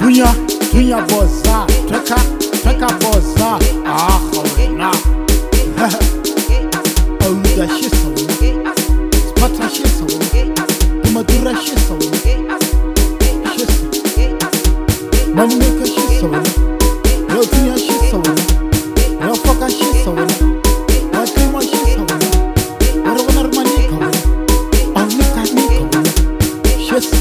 Dunya boza, treka boza. Ah, na. Auda shisa wena, spatra shisa wena, tumadura shisa wena, shisa. Manimeka shisa wena, leo dunya shisa wena, leo foka shisa wena, watima shisa wena, warawana rmanika wena, aunika nika wena, shisa.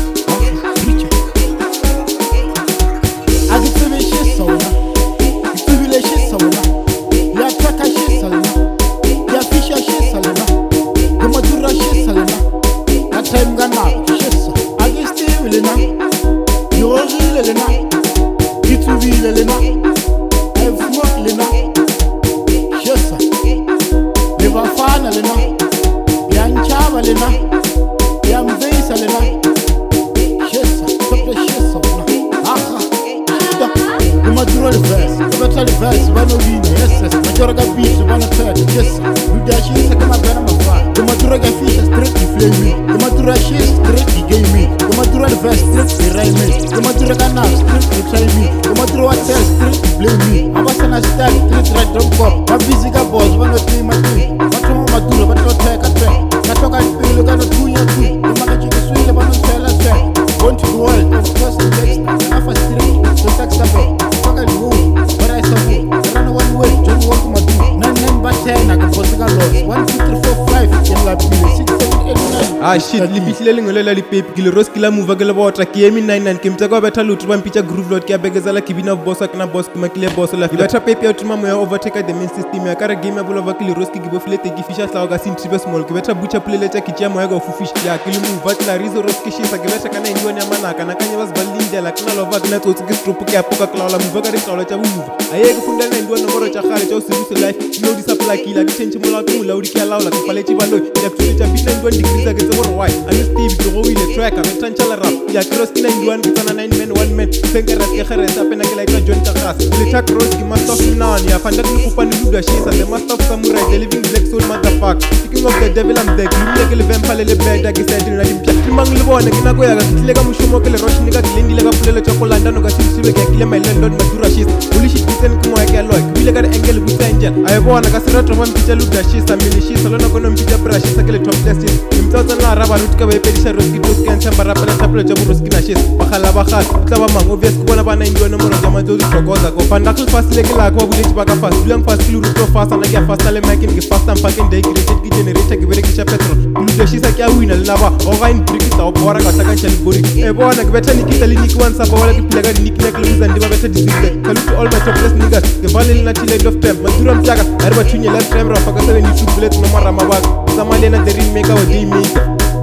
Ah shit, lipihlele ngolela lipepi kile roski la move ke le bota ke emi 99 ke mtaka betha lutho ba mpitsa groove lot ke abegezala kibina boss akna boss kuma kile boss la betha pepi outuma moya overtake the main system ya kare game ya bolova kile roski ke bofile te ke fisha tla ga sintribe small ke betha butcha puleleta ke tya moya ga ufufish ya ke le move tla rizo roski shisa ke betha kana indione ya manaka na kanye bazbalindela kana lova kana tsotsi ke strop ke apoka klawla move ka re klawla tsa move aye ke fundela indione nomoro tsa gale tsa usibuse life no di supply kila ke change mola ke mola udi ke laula ke paleti balo ya tshwetsa bina indione degrees ke tsebo why and Steve go with the track and tranchal rap ya cross 91 kana 9 men 1 man sengera ke kharesa pena ke like John Takas le track cross ki master of none ya fanda ku kupani luda shisa the master of samurai the living black soul motherfucker speaking of the devil I'm the king ke le vampire le beda ke said na di mang le bona ke nako ya ka tle ka mushomo ke le roshini ka glendile ka pulelo tsa go landa no ka sisibe ke kile my landlord madura shisa uli shit tsen ke moya ke loik bile ka angle bu angel ay bona ka serato ba mpitsa luda shisa mini shisa lona kono mpitsa brush shisa ke le top list imtsotsa la raba rutka ba ipedisha roski toski antamba rapela tapelo tsa roski na shisa bagala tla ba mang obvious ke bona bana indione nomoro tsa matso di tlokoza go fanda ke fasile ke la go buletse ba ka fast dulang fast le ruto fast na ke fast le making ke fast am fucking day created ke generator ke berekisha petrol luda shisa ke a wina le laba o ga intrigue tsa bora ka tsaka tsa libori e bona ke betha nikita le niki one sapa wala ke pila ka niki na ke luza ndi ba betha display salute all my topless niggas ke vale na tile of time madura mtaka ari ba thunyela time ra faka 72 bullets no mara mabaka samalena the ring maker wa day maker